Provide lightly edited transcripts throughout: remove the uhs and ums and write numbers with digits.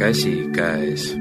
käsikäes.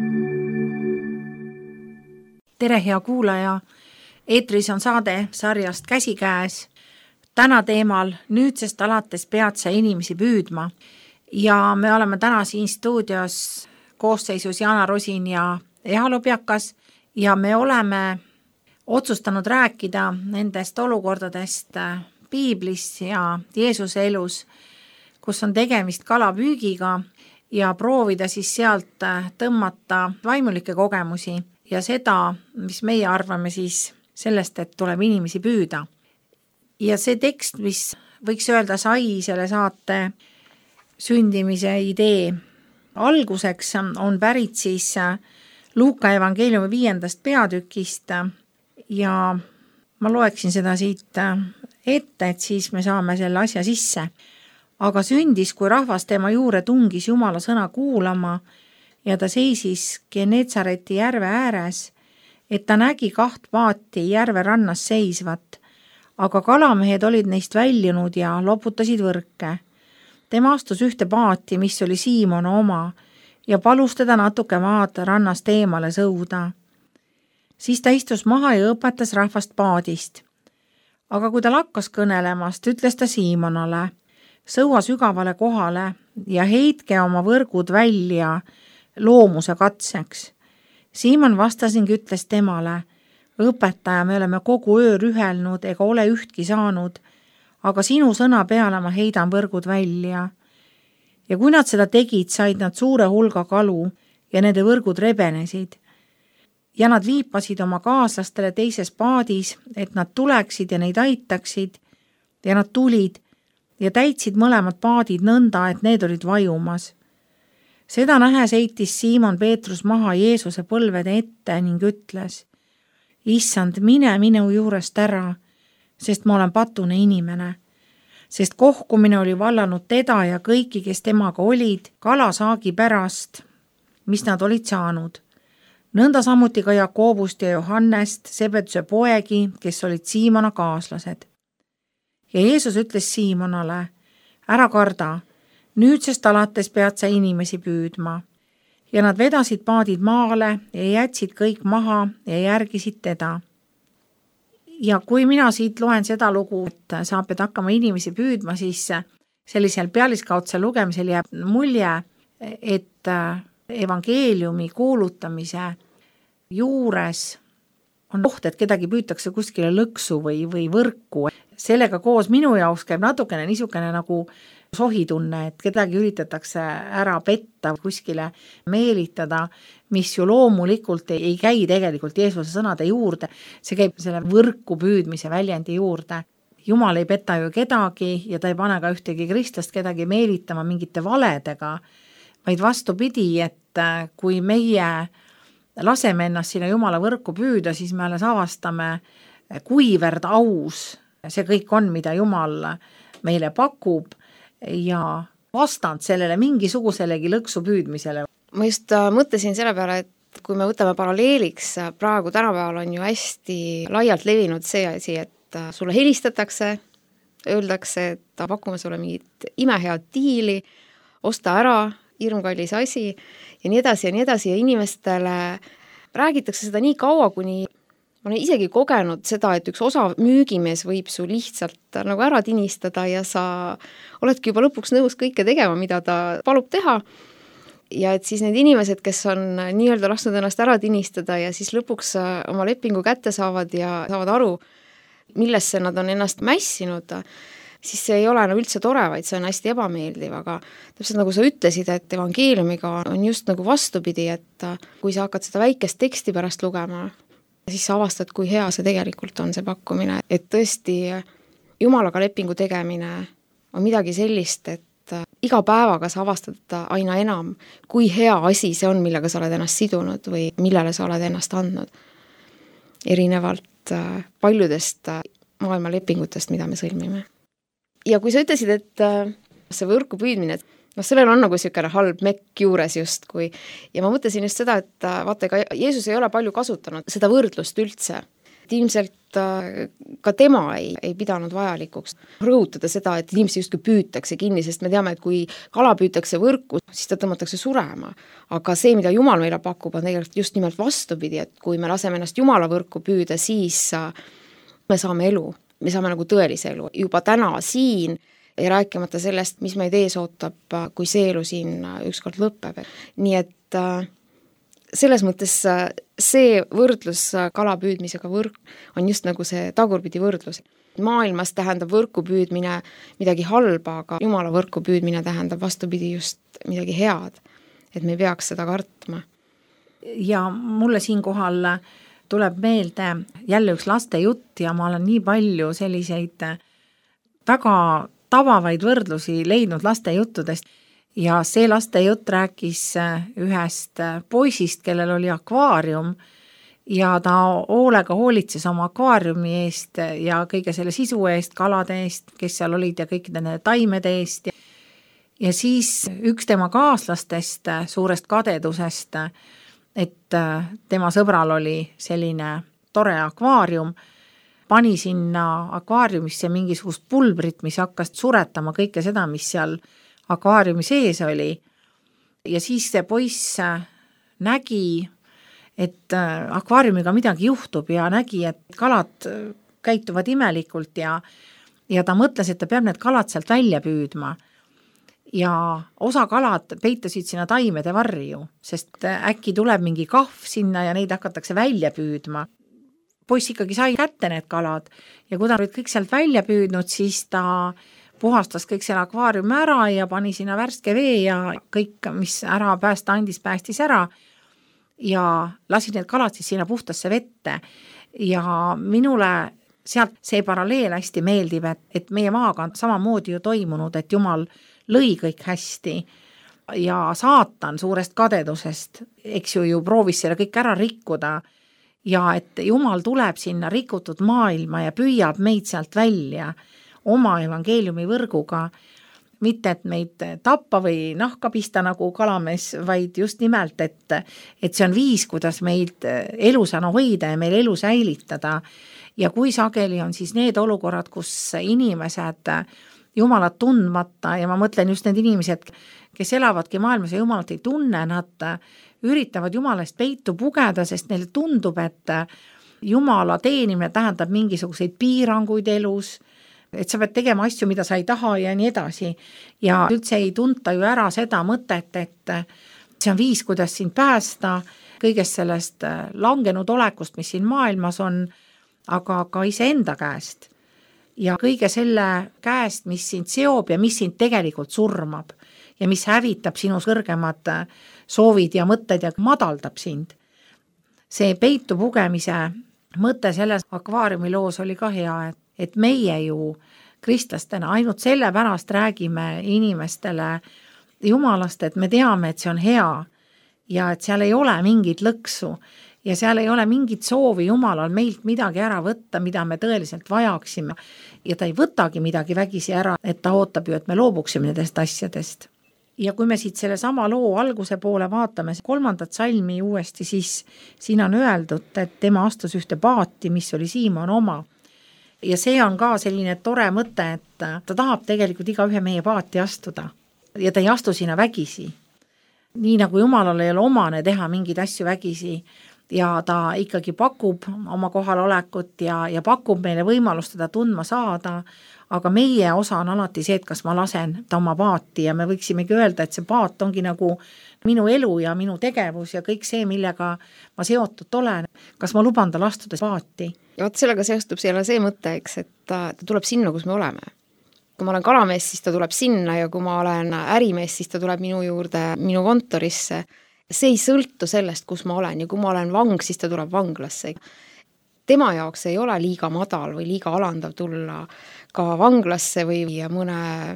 Tere, hea kuulaja! Eetris on saade sarjast Käsikäes. Täna teemal nüüdsest alates pead sa inimesi püüdma. Ja me oleme täna siin stuudios koosseisus Jana Rosin ja Eha Lobjakas ja me oleme otsustanud rääkida nendest olukordadest Piiblis ja Jeesuse elus, kus on tegemist kalapüügiga ja proovida siis sealt tõmmata vaimulikke kogemusi ja seda, mis meie arvame siis sellest, et tuleb inimesi püüda. Ja see tekst, mis võiks öelda sai selle saate sündimise idee alguseks, on pärit siis Luuka evangeeliumi 5. peatükist ja ma loeksin seda siit ette, et siis me saame selle asja sisse. Aga sündis, kui rahvas tema juurde tungis Jumala sõna kuulama ja ta seisis Genetsareti järve ääres, et ta nägi 2 paati järve rannas seisvat, aga kalamehed olid neist väljunud ja loputasid võrke. Tema astus ühte paati, mis oli Siimona oma, ja palus teda natuke maad rannast eemale sõuda. Siis ta istus maha ja õpetas rahvast paadist. Aga kui ta lakkas kõnelemast, ütles ta Siimonale, sõua sügavale kohale ja heitke oma võrgud välja loomuse katseks. Siimon vastas ning ütles temale, õpetaja, me oleme kogu öö rühelnud ega ole ühtki saanud, aga sinu sõna peale ma heidan võrgud välja. Ja kui nad seda tegid, said nad suure hulga kalu ja nende võrgud rebenesid. Ja nad viipasid oma kaaslastele teises paadis, et nad tuleksid ja neid aitaksid, ja nad tulid ja täitsid mõlemad paadid nõnda, et need olid vajumas. Seda nähes heitis Siimon Peetrus maha Jeesuse põlvede ette ning ütles, Issand, mine minu juurest ära, sest ma olen patune inimene. Sest kohkumine oli vallanud teda ja kõiki, kes temaga olid, kalasaagi pärast, mis nad olid saanud. Nõnda samuti ka Jakobust ja Johannest, Sebeduse poegi, kes olid Siimona kaaslased. Ja Jeesus ütles Siimonale, ära karda, nüüdsest alates pead sa inimesi püüdma. Ja nad vedasid paadid maale ja jätsid kõik maha ja järgisid teda. Ja kui mina siit loen seda lugu, et sa pead hakkama inimesi püüdma, siis sellisel pealiskaudsel lugemisel jääb mulje, et evangeeliumi kuulutamise juures on oht, et kedagi püütakse kuskile lõksu või võrku. Sellega koos minu jaoks käib natukene niisugune nagu sohitunne, et kedagi üritatakse ära petta, kuskile meelitada, mis ju loomulikult ei käi tegelikult Jeesuse sõnade juurde. See käib selle võrku püüdmise väljendi juurde. Jumal ei peta ju kedagi ja ta ei pane ka ühtegi kristlast kedagi meelitama mingite valedega, vaid vastupidi, et kui meie laseme ennast sinna Jumala võrku püüda, siis me alles avastame, kuivõrd aus see kõik on, mida Jumal meile pakub ja vastand sellele mingisuguselegi lõksu püüdmisele. Ma just mõtlesin selle peale, et kui me võtame paralleeliks, praegu tänapäeval on ju hästi laialt levinud see asi, et sulle helistatakse, öeldakse, et pakume sulle mingit imehead diili, osta ära, hirmkallis asi ja nii edasi ja inimestele räägitakse seda nii kaua, kuni ma olen isegi kogenud seda, et üks osav müügimees võib su lihtsalt nagu ära tinistada ja sa oledki juba lõpuks nõus kõike tegema, mida ta palub teha. Ja et siis need inimesed, kes on nii-öelda lasknud ennast ära tinistada ja siis lõpuks oma lepingu kätte saavad ja saavad aru, millesse nad on ennast mässinud, siis see ei ole üldse tore, vaid see on hästi ebameeldiv, aga täpselt nagu sa ütlesid, et evangeeliumiga on just nagu vastupidi, et kui sa hakkad seda väikest teksti pärast lugema, siis sa avastad, kui hea see tegelikult on see pakkumine, et tõesti Jumalaga lepingu tegemine on midagi sellist, et iga päevaga sa avastad aina enam, kui hea asi see on, millega sa oled ennast sidunud või millele sa oled ennast andnud. Erinevalt paljudest maailma lepingutest, mida me sõlmime. Ja kui sa ütlesid, et see võrku püüdmine, sellel on nagu niisugune halb mekk juures justkui. Ja ma mõtlesin just seda, et vaata, ega Jeesus ei ole palju kasutanud seda võrdlust üldse. Ilmselt ka tema ei pidanud vajalikuks rõhutada seda, et inimesi justkui püütakse kinni, sest me teame, et kui kala püütakse võrku, siis ta tõmmatakse surema. Aga see, mida Jumal meile pakub, on tegelikult just nimelt vastupidi, et kui me laseme ennast Jumala võrku püüda, siis me saame elu, me saame nagu tõelise elu. Juba täna siin ja rääkimata sellest, mis meid ees ootab, kui see elu siin ükskord lõpeb. Nii et selles mõttes see võrdlus kala püüdmisega võrk on just nagu see tagurpidi võrdlus. Maailmas tähendab võrku püüdmine midagi halba, aga Jumala võrku püüdmine tähendab vastupidi just midagi head, et me ei peaks seda kartma. Ja mulle siinkohal tuleb meelde jälle üks laste jutt ja ma olen nii palju selliseid väga tabavaid võrdlusi leidnud laste juttudest. Ja see laste jutt rääkis ühest poisist, kellel oli akvaarium ja ta hoolega hoolitses oma akvaariumi eest ja kõige selle sisu eest, kalade eest, kes seal olid ja kõikide nende taimede eest. Ja siis üks tema kaaslastest suurest kadedusest, et tema sõbral oli selline tore akvaarium, pani sinna akvaariumisse mingisugust pulbrit, mis hakkas suretama kõike seda, mis seal akvaariumi sees oli. Ja siis see poiss nägi, et akvaariumiga midagi juhtub ja nägi, et kalad käituvad imelikult ja ta mõtles, et ta peab need kalad sealt välja püüdma. Ja osa kalad peitasid sinna taimede varju, sest äkki tuleb mingi kahv sinna ja neid hakatakse välja püüdma. Poiss ikkagi sai kätte need kalad ja kui ta olid kõik sealt välja püüdnud, siis ta puhastas kõik selle akvaariumi ära ja pani sinna värske vee ja kõik, mis ära päästa andis, päästis ära ja lasi need kalad siis sinna puhtasse vette. Ja minule sealt see paralleel hästi meeldib, et meie maaga on samamoodi ju toimunud, et Jumal lõi kõik hästi ja saatan suurest kadedusest, eks ju proovis selle kõik ära rikkuda ja et Jumal tuleb sinna rikutud maailma ja püüab meid sealt välja oma evangeeliumi võrguga, mitte et meid tappa või nahka pista nagu kalamees, vaid just nimelt, et see on viis, kuidas meid elusana hoida ja meil elu säilitada. Ja kui sageli on siis need olukorrad, kus inimesed Jumalat tundmata ja ma mõtlen just need inimesed, kes elavadki maailmas ja Jumalat ei tunne, nad üritavad Jumalast peitu pugeda, sest neile tundub, et Jumala teenimine tähendab mingisuguseid piiranguid elus, et sa pead tegema asju, mida sa ei taha ja nii edasi. Ja üldse ei tunta ju ära seda mõtet, et see on viis, kuidas sind päästa kõigest sellest langenud olekust, mis siin maailmas on, aga ka iseenda käest. Ja kõige selle käest, mis sind seob ja mis sind tegelikult surmab ja mis hävitab sinu kõrgemad soovid ja mõtted ja madaldab sind. See peitu pugemise mõte selles akvaariumi loos oli ka hea, et meie ju kristlastena ainult sellepärast räägime inimestele Jumalast, et me teame, et see on hea ja et seal ei ole mingit lõksu ja seal ei ole mingit soovi Jumalal meilt midagi ära võtta, mida me tõeliselt vajaksime ja ta ei võtagi midagi vägisi ära, et ta ootab ju, et me loobuksime nendest asjadest. Ja kui me siit selle sama loo alguse poole vaatame 3. salmi uuesti, siis siin on öeldud, et tema astus ühte paati, mis oli Siimon oma. Ja see on ka selline tore mõte, et ta tahab tegelikult igaühe meie paati astuda ja ta ei astu sinna vägisi. Nii nagu Jumalal ei ole omane teha mingeid asju vägisi ja ta ikkagi pakub oma kohalolekut ja pakub meile võimalust teda tundma saada, aga meie osa on alati see, et kas ma lasen ta oma paati ja me võiksimegi öelda, et see paat ongi nagu minu elu ja minu tegevus ja kõik see, millega ma seotud olen. Kas ma luban tal astuda paati? Ja vaat sellega seostub selle see mõte, eks, et ta tuleb sinna, kus me oleme. Kui ma olen kalamees, siis ta tuleb sinna ja kui ma olen ärimees, siis ta tuleb minu juurde, minu kontorisse. See ei sõltu sellest, kus ma olen ja kui ma olen vang, siis ta tuleb vanglasse. Tema jaoks ei ole liiga madal või liiga alandav tulla ka vanglasse või mõne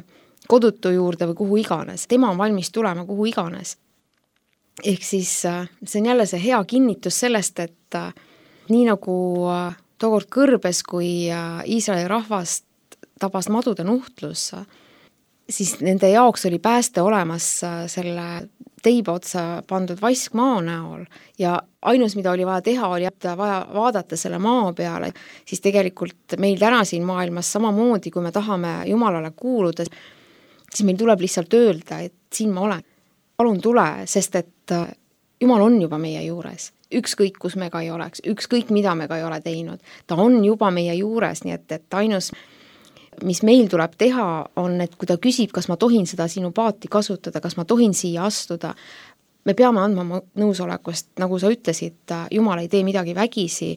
kodutu juurde või kuhu iganes. Tema on valmis tulema kuhu iganes. Ehk siis see on jälle see hea kinnitus sellest, et nii nagu tookord kõrbes, kui Iisraeli rahvast tabas madude nuhtlus, siis nende jaoks oli pääste olemas selle teiba otsa pandud vaskmaa näol ja ainus, mida oli vaja teha, oli vaja vaadata selle maa peale, siis tegelikult meil täna siin maailmas samamoodi, kui me tahame Jumalale kuuluda, siis meil tuleb lihtsalt öelda, et siin ma olen. Palun tule, sest et Jumal on juba meie juures. Ükskõik, kus me ka ei oleks, ükskõik, mida me ka ei ole teinud. Ta on juba meie juures, nii et ainus, mis meil tuleb teha, on, et kui ta küsib, kas ma tohin seda sinu paati kasutada, kas ma tohin siia astuda, me peame andma nõusolekust, nagu sa ütlesid, Jumal ei tee midagi vägisi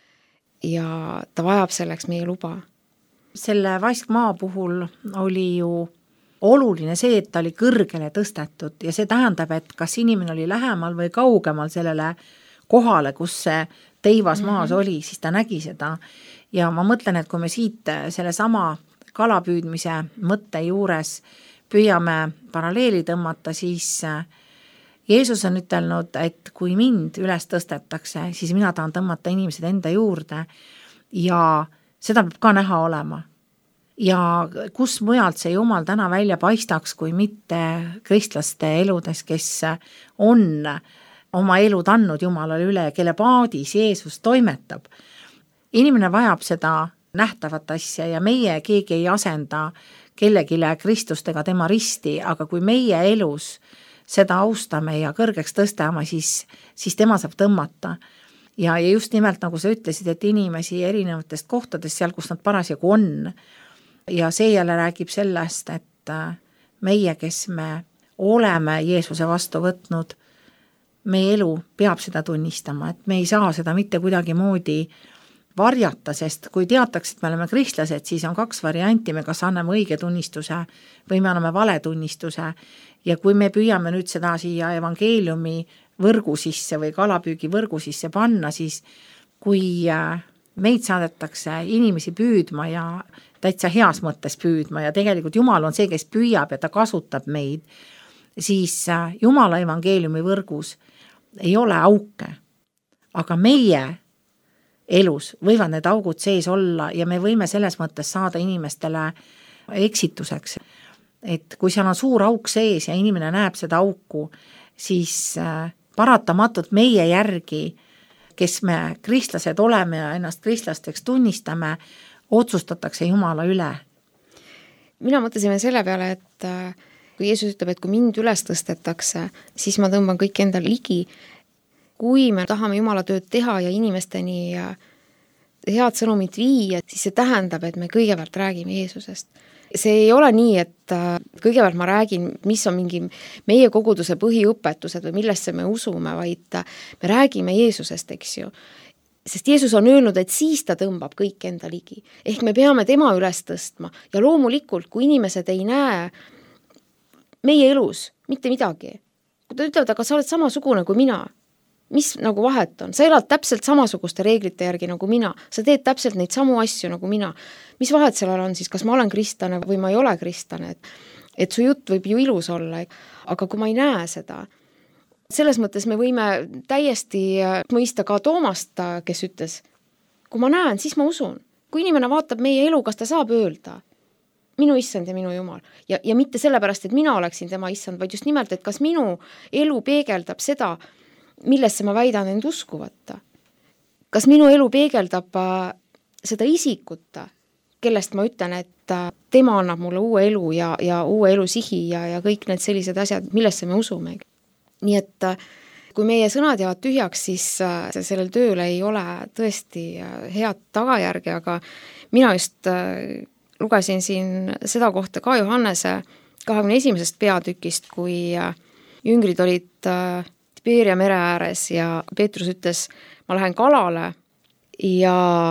ja ta vajab selleks meie luba. Selle vaskmaa puhul oli ju oluline see, et ta oli kõrgele tõstetud ja see tähendab, et kas inimene oli lähemal või kaugemal sellele kohale, kus see teivas maas oli, siis ta nägi seda. Ja ma mõtlen, et kui me siit selle sama kalapüüdmise mõtte juures püüame paralleeli tõmmata, siis Jeesus on ütelnud, et kui mind üles tõstetakse, siis mina tahan tõmmata inimesed enda juurde ja seda peab ka näha olema. Ja kus mujalt see Jumal täna välja paistaks, kui mitte kristlaste eludes, kes on oma elud andnud Jumalale üle, kelle paadis Jeesus toimetab. Inimene vajab seda nähtavat asja ja meie keegi ei asenda kellegile Kristust ega tema risti, aga kui meie elus seda austame ja kõrgeks tõstame, siis tema saab tõmmata. Ja just nimelt nagu sa ütlesid, et inimesi erinevatest kohtadest seal, kus nad parasjagu on. Ja see jälle räägib sellest, et meie, kes me oleme Jeesuse vastu võtnud, meie elu peab seda tunnistama, et me ei saa seda mitte kuidagi moodi varjata, sest kui teataks, et me oleme kristlased, siis on 2 varianti, me kas anname õige tunnistuse või me anname vale tunnistuse ja kui me püüame nüüd seda siia evangeeliumi võrgu sisse või kalapüügi võrgu sisse panna, siis kui meid saadetakse inimesi püüdma ja täitsa heas mõttes püüdma ja tegelikult Jumal on see, kes püüab ja ta kasutab meid, siis Jumala evangeeliumi võrgus ei ole auke, aga meie elus võivad need augud sees olla ja me võime selles mõttes saada inimestele eksituseks. Et kui seal on suur auk sees ja inimene näeb seda auku, siis paratamatult meie järgi, kes me kristlased oleme ja ennast kristlasteks tunnistame, otsustatakse Jumala üle. Mina mõtlesin selle peale, et kui Jeesus ütleb, et kui mind üles tõstetakse, siis ma tõmban kõik endal ligi. Kui me tahame Jumala tööd teha ja inimesteni head sõnumit viia, siis see tähendab, et me kõigepealt räägime Jeesusest. See ei ole nii, et kõigepealt ma räägin, mis on mingi meie koguduse põhiõpetused või millesse me usume, vaid me räägime Jeesusest, eks ju. Sest Jeesus on öelnud, et siis ta tõmbab kõik enda ligi. Ehk me peame tema üles tõstma ja loomulikult, kui inimesed ei näe meie elus mitte midagi, kui ta ütlevad, aga sa oled samasugune kui mina, mis nagu vahet on? Sa elad täpselt samasuguste reeglite järgi nagu mina, sa teed täpselt neid samu asju nagu mina. Mis vahet sellel on siis, kas ma olen kristlane või ma ei ole kristlane? Et su jutt võib ju ilus olla, aga kui ma ei näe seda, selles mõttes me võime täiesti mõista ka Toomast, kes ütles, kui ma näen, siis ma usun. Kui inimene vaatab meie elu, kas ta saab öelda minu issand ja minu Jumal. Ja mitte sellepärast, et mina oleksin tema issand, vaid just nimelt, et kas minu elu peegeldab seda, millesse ma väidan end usku võtta. Kas minu elu peegeldab seda isikut, kellest ma ütlen, et tema annab mulle uue elu ja uue elu sihi ja kõik need sellised asjad, millesse me usume. Nii et kui meie sõnad jäävad tühjaks, siis sellel tööl ei ole tõesti head tagajärge, aga mina just lugesin siin seda kohta ka Johannese 21. peatükist, kui jüngrid olid Tiberia mere ääres ja Peetrus ütles, ma lähen kalale ja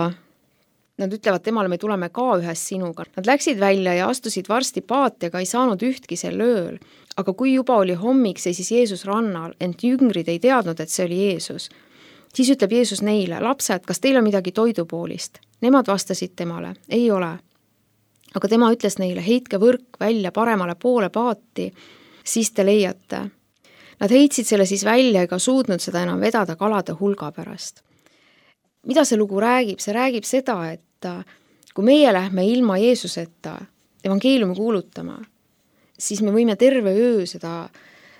nad ütlevad temale, me tuleme ka ühes sinuga. Nad läksid välja ja astusid varsti paati, aga ei saanud ühtki sel ööl. Aga kui juba oli hommik, seisis Jeesus rannal, ent jüngrid ei teadnud, et see oli Jeesus. Siis ütleb Jeesus neile, lapsed, kas teil on midagi toidupoolist? Nemad vastasid temale, ei ole. Aga tema ütles neile, heitke võrk välja paremale poole paati, siis te leiate. Nad heitsid selle siis välja ega suutnud seda enam vedada kalade hulga pärast. Mida see lugu räägib? See räägib seda, et kui meie lähme ilma Jeesuseta evangeeliumi kuulutama, siis me võime terve öö seda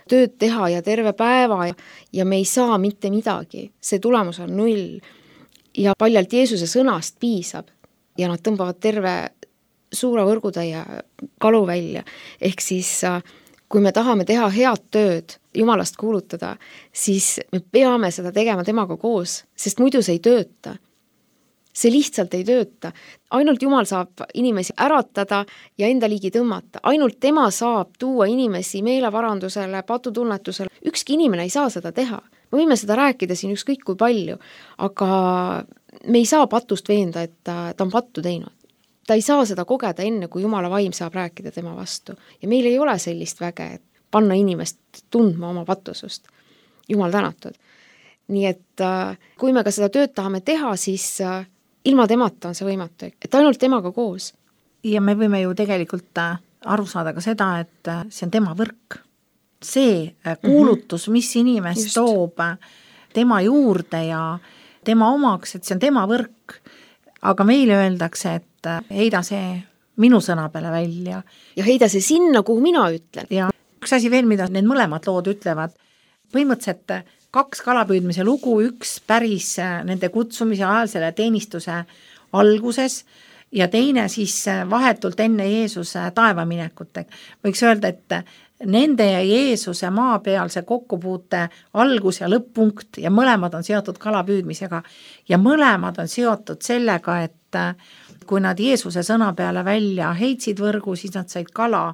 tööd teha ja terve päeva ja me ei saa mitte midagi, see tulemus on 0. Ja paljalt Jeesuse sõnast piisab ja nad tõmbavad terve suure võrgutäie kalu välja. Ehk siis kui me tahame teha head tööd, Jumalast kuulutada, siis me peame seda tegema temaga koos, sest muidu see ei tööta. See lihtsalt ei tööta. Ainult Jumal saab inimesi äratada ja enda ligi tõmmata. Ainult tema saab tuua inimesi meeleparandusele, patutunnetusele. Ükski inimene ei saa seda teha. Me võime seda rääkida siin ükskõik kui palju, aga me ei saa patust veenda, et ta on pattu teinud. Ta ei saa seda kogeda enne, kui Jumala vaim saab rääkida tema vastu. Ja meil ei ole sellist väge, et panna inimest tundma oma patusust. Jumal tänatud. Nii et kui me ka seda tööd tahame teha, siis ilma temata on see võimatu, et ainult temaga koos. Ja me võime ju tegelikult aru saada ka seda, et see on tema võrk. See kuulutus, mis inimest toob tema juurde ja tema omaks, et see on tema võrk. Aga meile öeldakse, et heida see minu sõna peale välja. Ja heida see sinna, kuhu mina ütlen. Ja üks asi veel, mida need mõlemad lood ütlevad, põhimõtteliselt 2 kalapüüdmise lugu, üks päris nende kutsumise ajal selle teenistuse alguses ja teine siis vahetult enne Jeesuse taevaminekut. Võiks öelda, et nende ja Jeesuse maa peal see kokkupuute algus ja lõpp-punkt ja mõlemad on seotud kalapüüdmisega ja mõlemad on seotud sellega, et kui nad Jeesuse sõna peale välja heitsid võrgu, siis nad said kala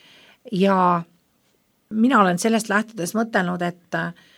ja mina olen sellest lähtudes mõtelnud, et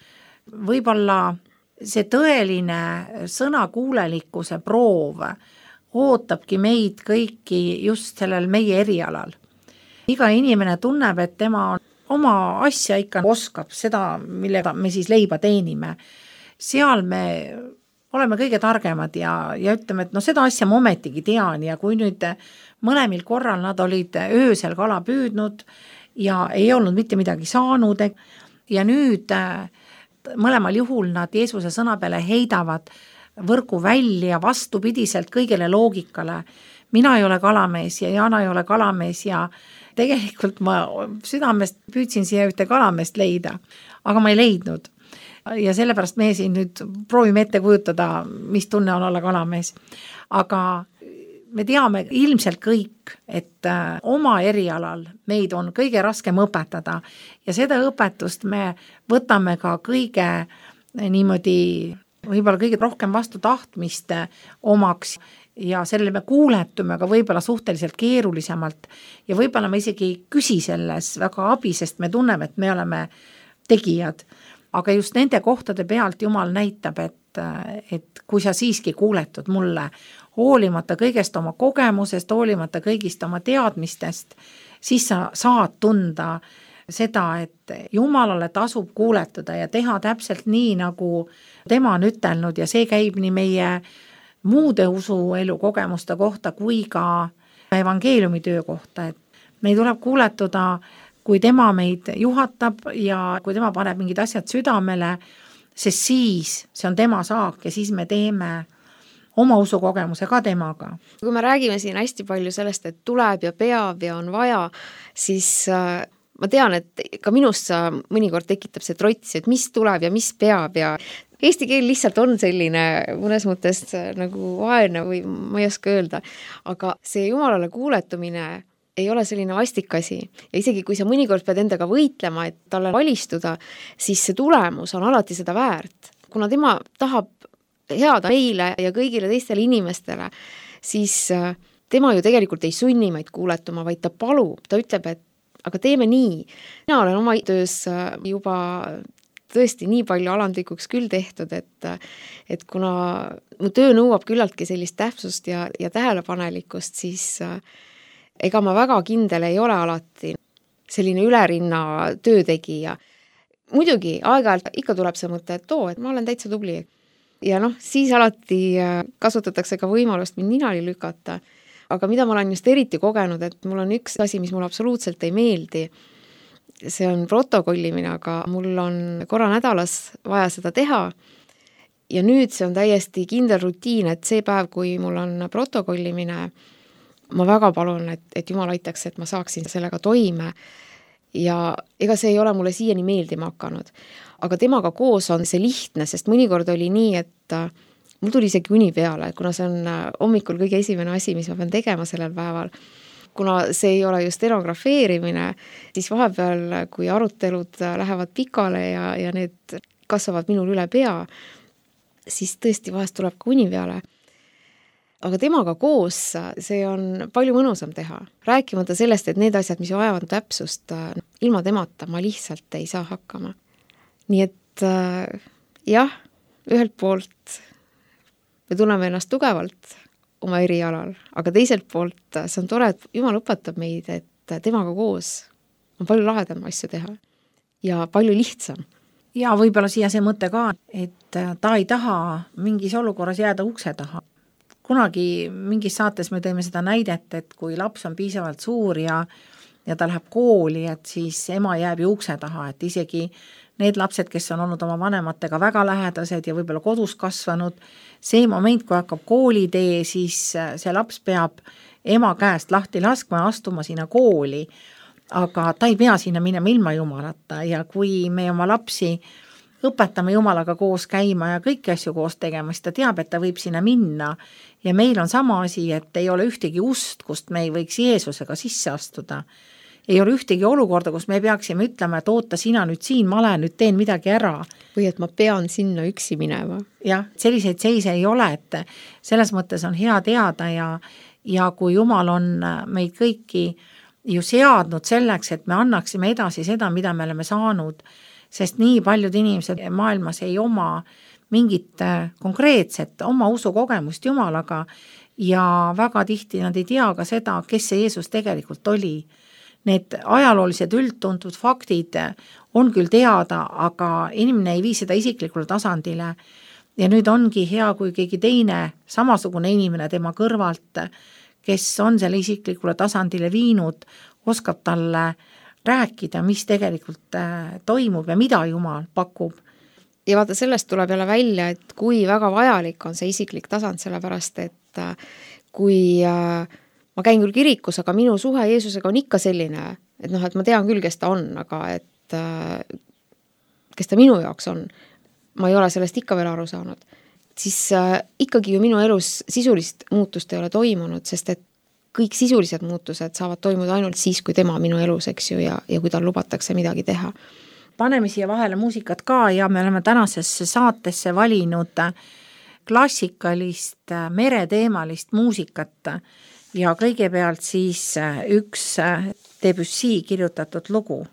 võib-olla see tõeline sõnakuulelikkuse proov ootabki meid kõiki just sellel meie erialal. Iga inimene tunneb, et tema oma asja ikka oskab, seda, millega me siis leiba teenime. Seal me oleme kõige targemad ja ütleme, et no seda asja ma ometigi tean ja kui nüüd mõlemil korral nad olid öösel kala püüdnud ja ei olnud mitte midagi saanud ja nüüd mõlemal juhul nad Jeesuse sõna peale heidavad võrgu välja vastupidiselt kõigele loogikale. Mina ei ole kalamees ja Jana ei ole kalamees ja tegelikult ma südamest püüdsin siia ühte kalameest leida, aga ma ei leidnud. Ja sellepärast me siin nüüd proovime ette kujutada, mis tunne on olla kalamees. Aga me teame ilmselt kõik, et oma erialal meid on kõige raskem õpetada ja seda õpetust me võtame ka kõige niimoodi, võib-olla kõige rohkem vastu tahtmist omaks ja sellele me kuuletume ka võib-olla suhteliselt keerulisemalt ja võib-olla me isegi ei küsi selles väga abi, sest me tunneme, et me oleme tegijad. Aga just nende kohtade pealt Jumal näitab, et kui sa siiski kuuletud mulle, hoolimata kõigest oma kogemusest, hoolimata kõigist oma teadmistest, siis sa saad tunda seda, et Jumalale tasub kuuletuda ja teha täpselt nii, nagu tema on ütelnud ja see käib nii meie muude usuelu kogemuste kohta kui ka evangeeliumi töö kohta, et meil tuleb kuuletuda, kui tema meid juhatab ja kui tema paneb mingid asjad südamele, sest siis see on tema saak ja siis me teeme oma usukogemuse ka temaga. Kui me räägime siin hästi palju sellest, et tuleb ja peab ja on vaja, siis ma tean, et ka minust mõnikord tekitab see trots, et mis tuleb ja mis peab ja eesti keel lihtsalt on selline mõnes mõttes nagu vaene või ma ei oska öelda, aga see Jumalale kuuletumine ei ole selline vastikasi ja isegi kui sa mõnikord pead endaga võitlema, et talle valistuda, siis see tulemus on alati seda väärt. Kuna tema tahab heada meile ja kõigile teistele inimestele, siis tema ju tegelikult ei sunni meid kuuletuma, vaid ta palub, ta ütleb, et aga teeme nii. Mina olen oma töös juba tõesti nii palju alandlikuks küll tehtud, et kuna mu töö nõuab küllaltki sellist täpsust ja tähelepanelikkust, siis ega ma väga kindel ei ole alati selline ülerinna töötegija. Muidugi, aeg-ajalt ikka tuleb see mõte, et ma olen täitsa tubli. Ja siis alati kasutatakse ka võimalust mind ninali lükata. Aga mida ma olen just eriti kogenud, et mul on üks asi, mis mul absoluutselt ei meeldi. See on protokollimine, aga mul on korra nädalas vaja seda teha. Ja nüüd see on täiesti kindel rutiin, et see päev, kui mul on protokollimine, ma väga palun, et Jumal aitaks, et ma saaksin sellega toime. ja ega see ei ole mulle siiani meeldima hakanud. Aga temaga koos on see lihtne, sest mõnikord oli nii, et mul tuli isegi uni peale, kuna see on hommikul kõige esimene asi, mis ma pean tegema sellel päeval. Kuna see ei ole just stenografeerimine, siis vahepeal, kui arutelud lähevad pikale ja need kasvavad minul üle pea, siis tõesti vahest tuleb ka uni peale. Aga temaga koos see on palju mõnusam teha. Rääkimata sellest, et need asjad, mis vajavad täpsust, ilma temata ma lihtsalt ei saa hakkama. Nii et jah, ühelt poolt me tunneme ennast tugevalt oma erialal, aga teiselt poolt see on tore, et Jumal õpetab meid, et temaga koos on palju lahedam asju teha ja palju lihtsam. Ja võib-olla siia see mõte ka, et ta ei taha mingis olukorras jääda ukse taha. Kunagi mingis saates me tõime seda näidet, et kui laps on piisavalt suur ja ta läheb kooli, et siis ema jääb ju ukse taha, et isegi need lapsed, kes on olnud oma vanematega väga lähedased ja võib-olla kodus kasvanud, see moment, kui hakkab koolitee, siis see laps peab ema käest lahti laskma ja astuma sinna kooli, aga ta ei pea sinna minema ilma Jumalata ja kui me oma lapsi õpetame Jumalaga koos käima ja kõiki asju koos tegema, siis ta teab, et ta võib sinna minna ja meil on sama asi, et ei ole ühtegi ust, kust me ei võiks Jeesusega sisse astuda. Ei ole ühtegi olukorda, kus me peaksime ütlema, et oota sina nüüd siin, ma lähen nüüd teen midagi ära. Või et ma pean sinna üksi minema. Jah, selliseid seise ei ole, et selles mõttes on hea teada ja kui Jumal on meid kõiki ju seadnud selleks, et me annaksime edasi seda, mida me oleme saanud, sest nii paljud inimesed maailmas ei oma mingit konkreetset oma usukogemust Jumalaga ja väga tihti nad ei tea ka seda, kes see Jeesus tegelikult oli. Need ajaloolised üldtuntud faktid on küll teada, aga inimene ei vii seda isiklikule tasandile ja nüüd ongi hea, kui keegi teine samasugune inimene tema kõrvalt, kes on selle isiklikule tasandile viinud, oskab talle rääkida, mis tegelikult toimub ja mida Jumal pakub. Ja vaata, sellest tuleb jälle välja, et kui väga vajalik on see isiklik tasand, sellepärast, et kui ma käin küll kirikus, aga minu suhe Jeesusega on ikka selline, et et ma tean küll, kes ta on, aga et kes ta minu jaoks on, ma ei ole sellest ikka veel aru saanud, siis ikkagi ju minu elus sisulist muutust ei ole toimunud, sest et kõik sisulised muutused saavad toimuda ainult siis, kui tema minu elus, eks ju, ja kui tal lubatakse midagi teha. Paneme siia vahele muusikat ka ja me oleme tänasesse saatesse valinud klassikalist mereteemalist muusikat ja kõigepealt siis üks Debussy kirjutatud lugu.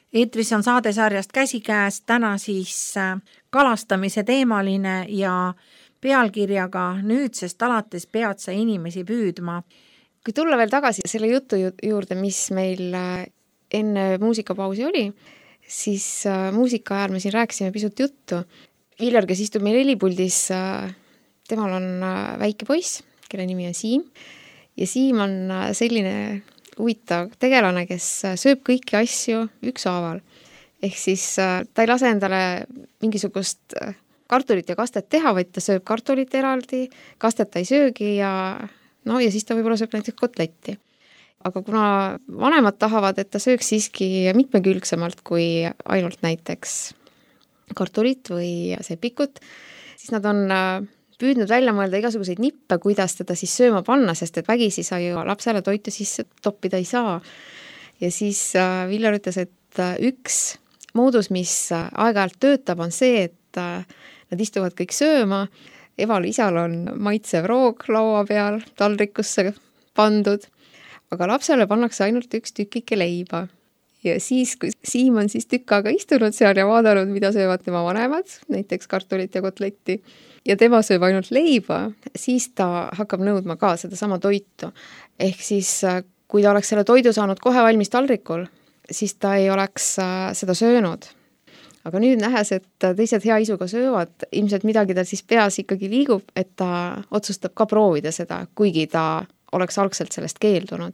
Eetris on saadesarjast Käsikäes, täna siis kalastamise teemaline ja pealkirjaga Nüüdsest alates pead sa inimesi püüdma. Kui tulla veel tagasi selle jutu juurde, mis meil enne muusikapausi oli, siis muusika ajal me siin rääkisime pisut juttu. Viljar, kes istub meil helipuldis, temal on väike poiss, kelle nimi on Siim. Ja Siim on selline huvitav tegelane, kes sööb kõiki asju ükshaaval. Ehk siis ta ei lase endale mingisugust kartulit ja kastet teha, vaid ta sööb kartulit eraldi, kastet ta ei söögi ja siis ta võib-olla sööb näiteks kotletti. Aga kuna vanemad tahavad, et ta sööks siiski mitmekülgsemalt kui ainult näiteks kartulit või sepikut, siis nad on püüdnud välja mõelda igasuguseid nippe, kuidas teda siis sööma panna, sest et vägisi sa ju lapsele toitu sisse toppida ei saa. Ja siis Viljar ütles, et üks moodus, mis aeg-ajalt töötab, on see, et nad istuvad kõik sööma. Eval isal on maitsev roog laua peal, taldrikusse pandud, aga lapsele pannakse ainult üks tükike leiba. Ja siis, kui Siim on siis tükk aega istunud seal ja vaadanud, mida söövad tema vanemad, näiteks kartulit ja kotletti, ja tema sööb ainult leiba, siis ta hakkab nõudma ka seda sama toitu. Ehk siis, kui ta oleks selle toidu saanud kohe valmis taldrikul, siis ta ei oleks seda söönud. Aga nüüd nähes, et teised hea isuga söövad, ilmselt midagi tal siis peas ikkagi liigub, et ta otsustab ka proovida seda, kuigi ta oleks algselt sellest keeldunud.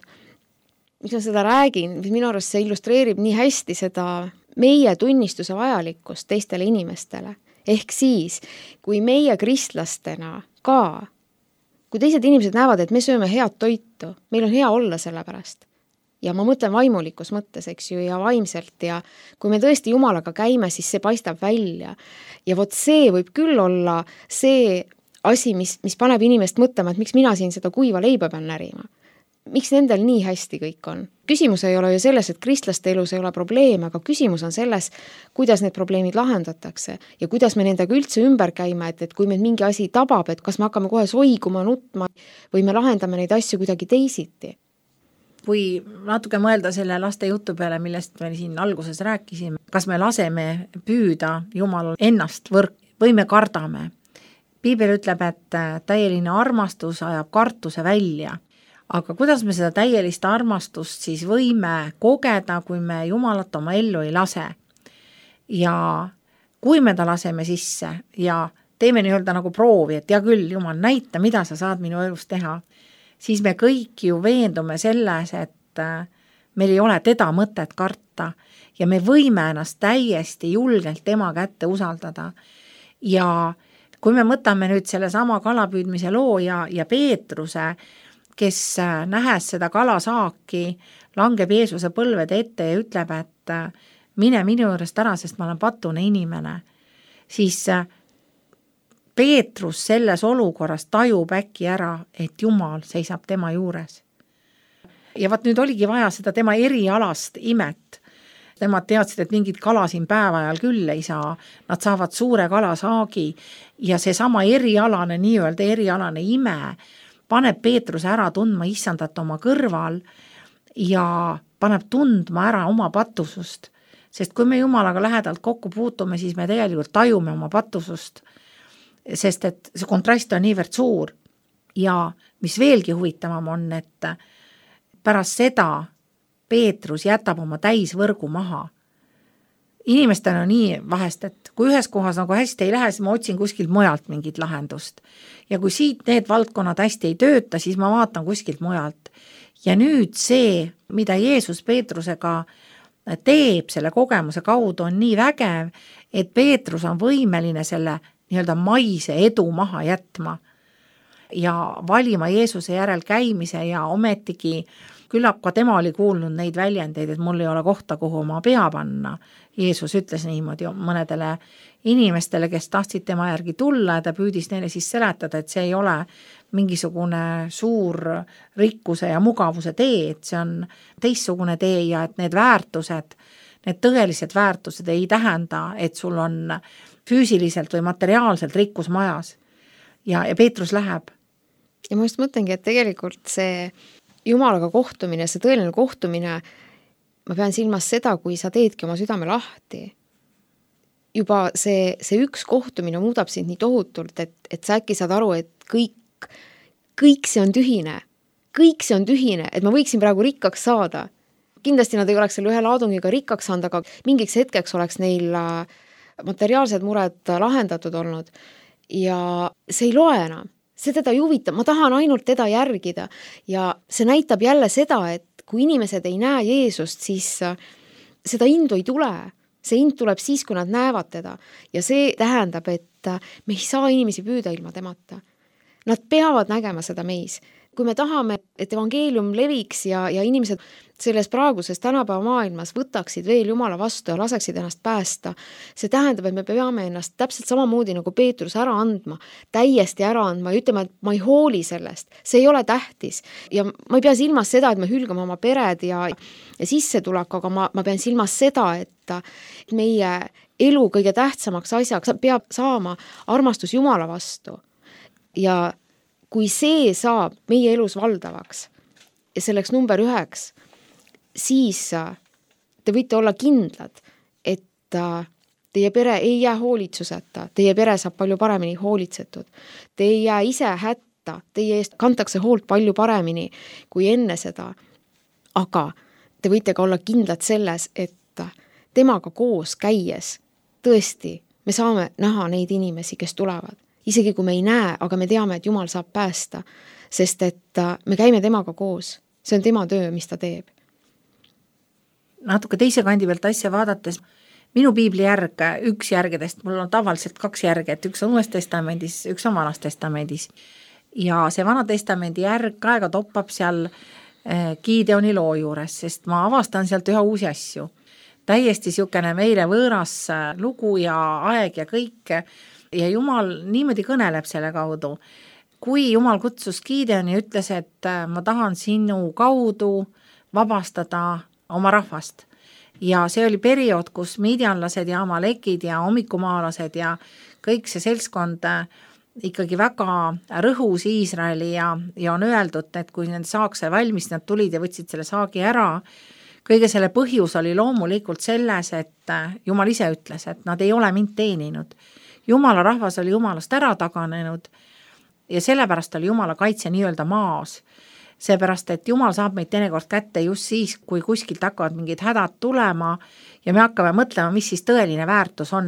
Mis ma seda räägin, minu arust see illustreerib nii hästi seda meie tunnistuse vajalikkust teistele inimestele. Ehk siis, kui meie kristlastena ka, kui teised inimesed näevad, et me sööme head toitu, meil on hea olla selle pärast. Ja ma mõtlen vaimulikus mõttes, eks ju, ja vaimselt ja kui me tõesti Jumalaga käime, siis see paistab välja. Ja vot see võib küll olla see asi, mis paneb inimest mõtlema, et miks mina siin seda kuiva leiba pean närima. Miks nendel nii hästi kõik on? Küsimus ei ole ju selles, et kristlaste elus ei ole probleeme, aga küsimus on selles, kuidas need probleemid lahendatakse ja kuidas me nendega üldse ümber käime, et kui meid mingi asi tabab, et kas me hakkame kohe soiguma, nutma või me lahendame neid asju kuidagi teisiti. Kui natuke mõelda selle laste jutu peale, millest me siin alguses rääkisime, kas me laseme püüda Jumalal ennast või me kardame. Piibel ütleb, et täieline armastus ajab kartuse välja. Aga kuidas me seda täielist armastust siis võime kogeda, kui me Jumalat oma ellu ei lase? Ja kui me ta laseme sisse ja teeme nii-öelda nagu proovi, et ja küll, Jumal, näita, mida sa saad minu elus teha, siis me kõik ju veendume selles, et meil ei ole teda mõtet karta ja me võime ennast täiesti julgelt tema kätte usaldada. Ja kui me mõtame nüüd selle sama kalapüüdmise loo ja Peetruse, kes nähes seda kalasaaki, langeb Jeesuse põlvede ette ja ütleb, et mine minu juurest ära, sest ma olen patune inimene, siis Peetrus selles olukorras tajub äkki ära, et Jumal seisab tema juures. Ja vaat nüüd oligi vaja seda tema erialast imet. Nemad teadsid, et mingid kala siin päeva ajal küll ei saa. Nad saavad suure kalasaagi ja see sama erialane ime paneb Peetruse ära tundma issandat oma kõrval ja paneb tundma ära oma patusust. Sest kui me Jumalaga lähedalt kokku puutume, siis me tegelikult tajume oma patusust. Sest et see kontrast on niivõrd suur ja mis veelgi huvitavam on, et pärast seda Peetrus jätab oma täisvõrgu maha. Inimestel on nii vahest, et kui ühes kohas nagu hästi ei lähe, siis ma otsin kuskilt mujalt mingit lahendust. Ja kui siit need valdkonnad hästi ei tööta, siis ma vaatan kuskilt mujalt. Ja nüüd see, mida Jeesus Peetrusega teeb selle kogemuse kaudu, on nii vägev, et Peetrus on võimeline selle nii-öelda maise edu maha jätma ja valima Jeesuse järel käimise ja ometigi küllap ka tema oli kuulnud neid väljendeid, et mul ei ole kohta, kuhu oma pea panna. Jeesus ütles niimoodi mõnedele inimestele, kes tahtsid tema järgi tulla ja ta püüdis neile siis seletada, et see ei ole mingisugune suur rikkuse ja mugavuse tee, et see on teistsugune tee ja et need väärtused, need tõelised väärtused ei tähenda, et sul on füüsiliselt või materiaalselt rikkus majas. Ja Peetrus läheb. Ja ma just mõtlengi, et tegelikult see Jumalaga kohtumine, see tõeline kohtumine ma pean silmas seda, kui sa teedki oma südame lahti, juba see üks kohtumine muudab sind nii tohutult, et sa äkki saad aru, et kõik see on tühine. Kõik see on tühine, et ma võiksin praegu rikkaks saada. Kindlasti nad ei oleks selle ühe laadungiga rikkaks saanud, aga mingiks hetkeks oleks neil materiaalsed mured lahendatud olnud. Ja see ei loe enam. See teda ei huvita, ma tahan ainult teda järgida. Ja see näitab jälle seda, et kui inimesed ei näe Jeesust, siis seda indu ei tule. See ind tuleb siis, kui nad näevad teda. Ja see tähendab, et me ei saa inimesi püüda ilma temata. Nad peavad nägema seda meis. Kui me tahame, et evangeelium leviks ja inimesed selles praeguses tänapäeva maailmas võtaksid veel Jumala vastu ja laseksid ennast päästa, see tähendab, et me peame ennast täpselt samamoodi nagu Peetrus ära andma, täiesti ära andma ja ütlema, et ma ei hooli sellest, see ei ole tähtis. Ja ma ei pea silmas seda, et me hülgame oma pered ja sissetulek, aga ma pean silmas seda, et meie elu kõige tähtsamaks asjaks peab saama armastus Jumala vastu. Ja kui see saab meie elus valdavaks ja selleks number 1, siis te võite olla kindlad, et teie pere ei jää hoolitsuseta, teie pere saab palju paremini hoolitsetud, te ei jää ise hätta, teie eest kantakse hoolt palju paremini kui enne seda, aga te võite ka olla kindlad selles, et temaga koos käies tõesti me saame näha neid inimesi, kes tulevad. Isegi kui me ei näe, aga me teame, et Jumal saab päästa, sest et me käime temaga koos. See on tema töö, mis ta teeb. Natuke teise kandi pealt asja vaadates, minu piibli järg, üks järgedest, mul on tavaliselt 2 järge, et üks on Uues Testamendis, üks on Vanas Testamendis. Ja see Vana Testamendi järg aega toppab seal Gideoni loo juures, sest ma avastan sealt ühe uusi asju. Täiesti siukene meile võõras lugu ja aeg ja kõik. Ja Jumal niimoodi kõneleb selle kaudu. Kui Jumal kutsus Gideoni ja ütles, et ma tahan sinu kaudu vabastada oma rahvast. Ja see oli periood, kus midianlased ja amalekid ja hommikumaalased ja kõik see seltskond ikkagi väga rõhus Iisraeli ja on öeldud, et kui need saak sai valmis, nad tulid ja võtsid selle saagi ära. Kõige selle põhjus oli loomulikult selles, et Jumal ise ütles, et nad ei ole mind teeninud. Jumala rahvas oli Jumalast ära taganenud ja sellepärast oli Jumala kaitse nii-öelda maas. Seepärast, et Jumal saab meid teinekord kätte just siis, kui kuskilt hakkavad mingid hädad tulema ja me hakkame mõtlema, mis siis tõeline väärtus on.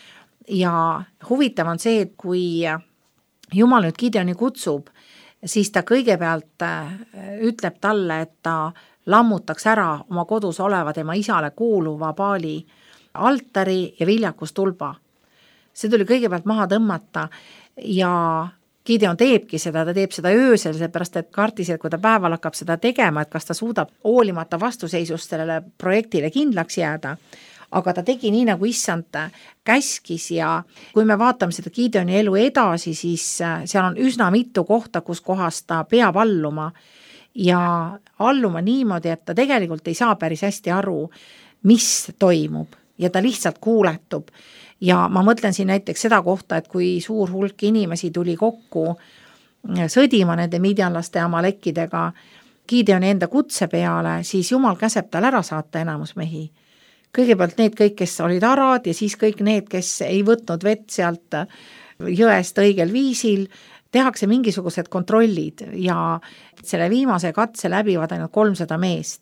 Ja huvitav on see, et kui Jumal nüüd Gideoni kutsub, siis ta kõigepealt ütleb talle, et ta lammutaks ära oma kodus oleva tema isale kuuluva Baali altari ja viljakustulba. See tuli kõigepealt maha tõmmata ja Gideon teebki seda, ta teeb seda öösel, seepärast et kartis, et kui ta päeval hakkab seda tegema, et kas ta suudab hoolimata vastuseisust sellele projektile kindlaks jääda, aga ta tegi nii, nagu issand käskis ja kui me vaatame seda Gideoni elu edasi, siis seal on üsna mitu kohta, kus kohas ta peab alluma ja alluma niimoodi, et ta tegelikult ei saa päris hästi aru, mis toimub ja ta lihtsalt kuuletub. Ja ma mõtlen siin näiteks seda kohta, et kui suur hulk inimesi tuli kokku sõdima nende midianlaste ja amalekkidega Gideoni enda kutse peale, siis Jumal käseb tal ära saata enamus mehi. Kõigepealt need kõik, kes olid arad ja siis kõik need, kes ei võtnud vett sealt jõest õigel viisil, tehakse mingisugused kontrollid ja selle viimase katse läbivad ainult 300 meest.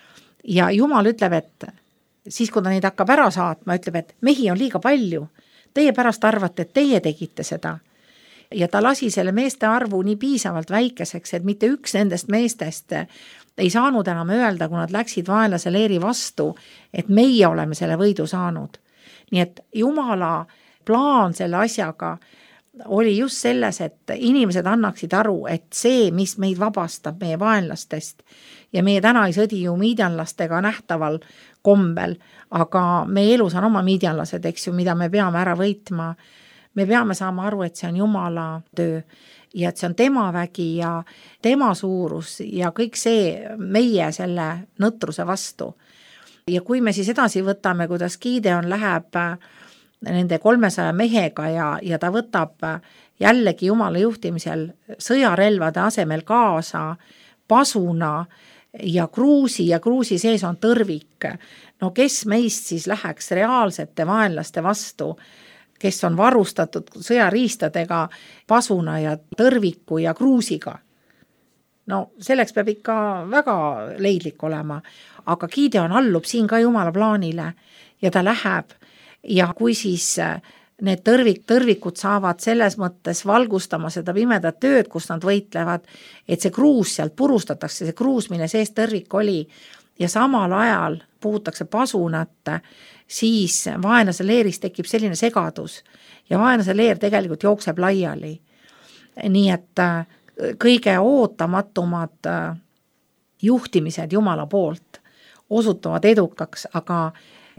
Ja Jumal ütleb, et siis kui ta neid hakkab ära saatma, ütleb, et mehi on liiga palju. Teie pärast arvate, et teie tegite seda. Ja ta lasi selle meeste arvu nii piisavalt väikeseks, et mitte üks nendest meestest ei saanud enam öelda, kui nad läksid vaenlase leeri vastu, et meie oleme selle võidu saanud. Nii et Jumala plaan selle asjaga oli just selles, et inimesed annaksid aru, et see, mis meid vabastab meie vaenlastest ja meie täna ei sõdi ju midianlastega nähtaval kombel, aga meie elus on oma midianlased, eks ju, mida me peame ära võitma. Me peame saama aru, et see on Jumala töö ja et see on tema vägi ja tema suurus ja kõik see meie selle nõtruse vastu. Ja kui me siis edasi võtame, kuidas Gideon läheb nende 300 mehega ja ta võtab jällegi Jumala juhtimisel sõjarelvade asemel kaasa pasuna ja kruusi sees on tõrvik. No kes meist siis läheks reaalsete vaenlaste vastu, kes on varustatud sõjariistadega, pasuna ja tõrviku ja kruusiga? No selleks peab ikka väga leidlik olema, aga Gideon allub siin ka Jumala plaanile ja ta läheb ja kui siis need tõrvikud saavad selles mõttes valgustama seda pimedat tööd, kus nad võitlevad, et see kruus sealt purustatakse, see kruus, mille sees tõrvik oli ja samal ajal puhutakse pasunat, siis vaenlase leeris tekib selline segadus ja vaenlase leer tegelikult jookseb laiali. Nii et kõige ootamatumad juhtimised Jumala poolt osutuvad edukaks, aga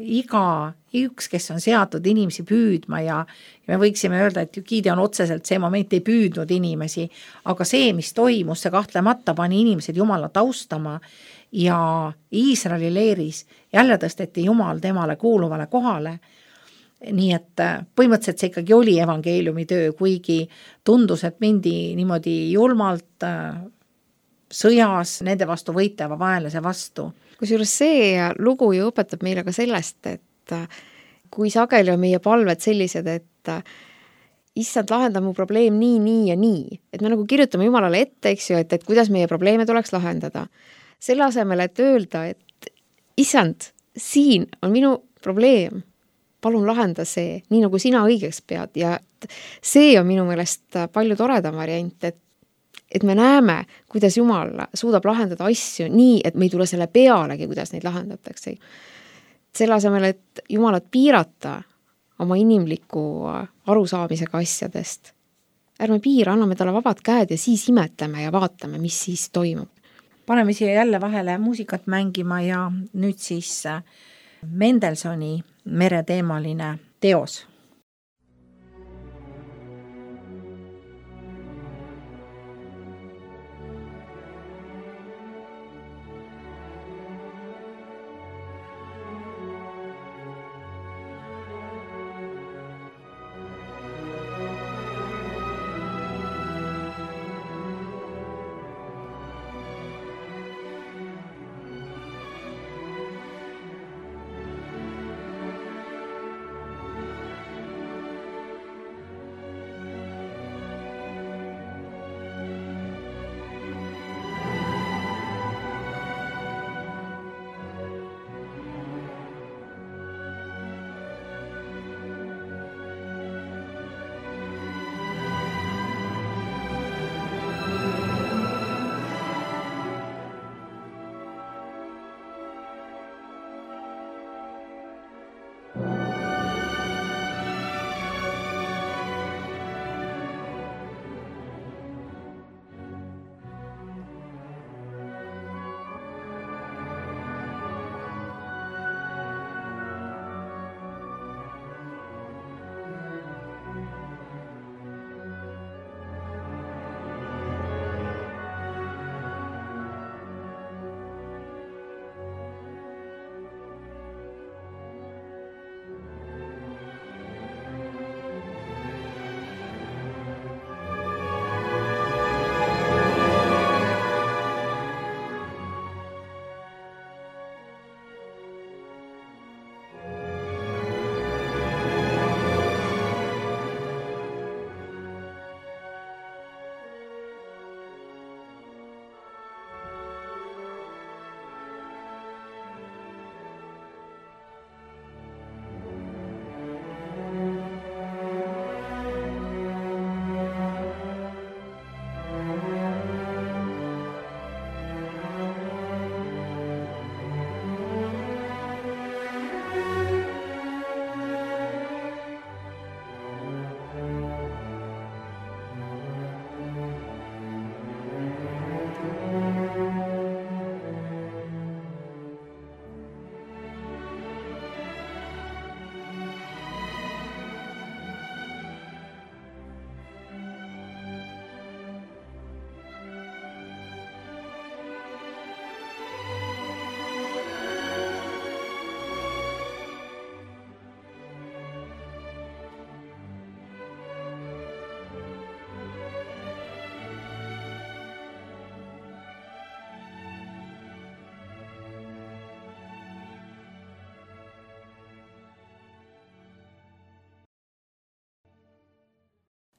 üks, kes on seatud inimesi püüdma ja me võiksime öelda, et Gideon otseselt see moment ei püüdnud inimesi, aga see, mis toimus, see kahtlemata pani inimesed Jumala taustama ja Iisraeli leeris jälle tõsteti Jumal temale kuuluvale kohale. Nii et põhimõtteliselt see ikkagi oli evangeeliumi töö, kuigi tundus, et mindi niimoodi julmalt sõjas nende vastu võitleva vaenlase vastu. Kusjuures see lugu ju õpetab meile ka sellest, et kui sageli on meie palved sellised, et issand, lahenda mu probleem nii ja nii. Et me nagu kirjutame Jumalale ette, eks ju, et kuidas meie probleeme tuleks lahendada. Selle asemel, et öelda, et issand, siin on minu probleem, palun lahenda see, nii nagu sina õigeks pead ja see on minu meelest palju toredam variant, et me näeme, kuidas Jumal suudab lahendada asju nii, et me ei tule selle pealegi, kuidas neid lahendatakse. Selle asemel, et Jumalat piirata oma inimliku arusaamisega asjadest. Ärme piira, anname talle vabad käed ja siis imetleme ja vaatame, mis siis toimub. Paneme siia jälle vahele muusikat mängima ja nüüd siis Mendelsoni mereteemaline teos.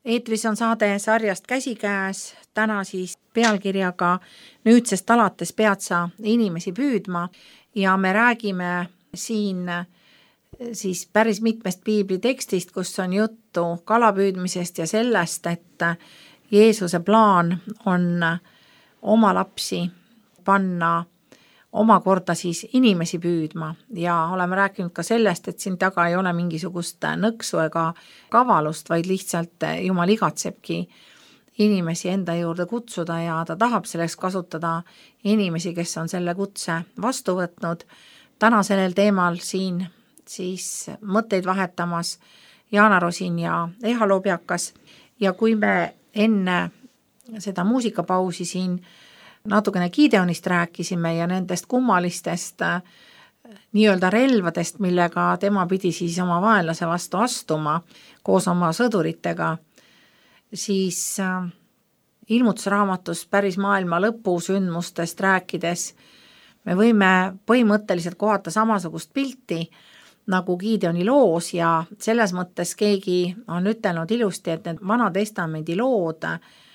Eetris on saade sarjast Käsikäes, täna siis pealkirjaga Nüüdsest alates pead sa inimesi püüdma ja me räägime siin siis päris mitmest piiblitekstist, kus on juttu kalapüüdmisest ja sellest, et Jeesuse plaan on oma lapsi panna omakorda siis inimesi püüdma ja oleme rääkinud ka sellest, et siin taga ei ole mingisugust nõksu ega kavalust, vaid lihtsalt Jumal igatsebki inimesi enda juurde kutsuda ja ta tahab selleks kasutada inimesi, kes on selle kutse vastu võtnud. Täna sellel teemal siin siis mõtteid vahetamas Jaana Rosin ja Eha Lobjakas ja kui me enne seda muusikapausi siin natukene Gideonist rääkisime ja nendest kummalistest nii-öelda relvadest, millega tema pidi siis oma vaenlase vastu astuma koos oma sõduritega, siis ilmutusraamatus päris maailma lõpusündmustest rääkides me võime põhimõtteliselt kohata samasugust pilti nagu Gideoni loos ja selles mõttes keegi on ütelnud ilusti, et need Vana Testamendi lood